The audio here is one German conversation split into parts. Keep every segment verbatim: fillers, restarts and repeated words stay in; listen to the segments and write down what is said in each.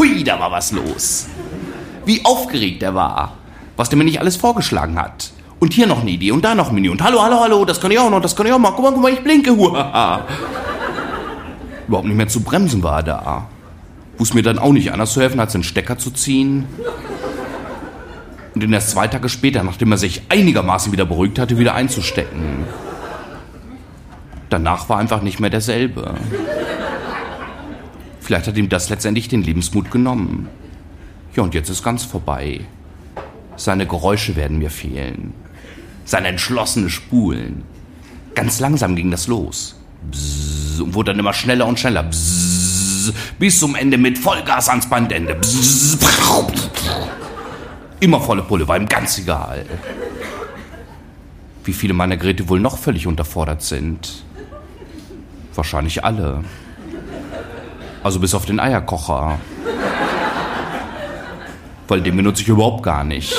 Hui, da war was los. Wie aufgeregt er war, was der mir nicht alles vorgeschlagen hat. Und hier noch eine Idee und da noch ein Menü. Und hallo, hallo, hallo, das kann ich auch noch, das kann ich auch mal. Guck mal, guck mal, ich blinke. Huaha. Überhaupt nicht mehr zu bremsen war er da. Wusste mir dann auch nicht anders zu helfen, als den Stecker zu ziehen. Und ihn erst zwei Tage später, nachdem er sich einigermaßen wieder beruhigt hatte, wieder einzustecken. Danach war einfach nicht mehr derselbe. Vielleicht hat ihm das letztendlich den Lebensmut genommen. Ja, und jetzt ist ganz vorbei. Seine Geräusche werden mir fehlen. Sein entschlossenes Spulen. Ganz langsam ging das los. Bzzz, und wurde dann immer schneller und schneller. Bzzz, bis zum Ende mit Vollgas ans Bandende. Bzzz, immer volle Pulle, war ihm ganz egal. Wie viele meiner Geräte wohl noch völlig unterfordert sind? Wahrscheinlich alle. Also bis auf den Eierkocher. Weil den benutze ich überhaupt gar nicht.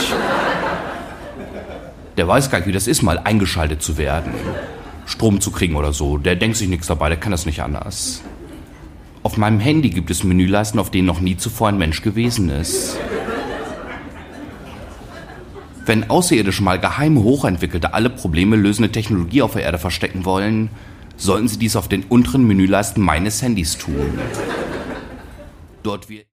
Der weiß gar nicht, wie das ist, mal eingeschaltet zu werden. Strom zu kriegen oder so. Der denkt sich nichts dabei, der kann das nicht anders. Auf meinem Handy gibt es Menüleisten, auf denen noch nie zuvor ein Mensch gewesen ist. Wenn Außerirdische mal geheime, hochentwickelte, alle Probleme lösende Technologie auf der Erde verstecken wollen, sollten sie dies auf den unteren Menüleisten meines Handys tun. Dort wird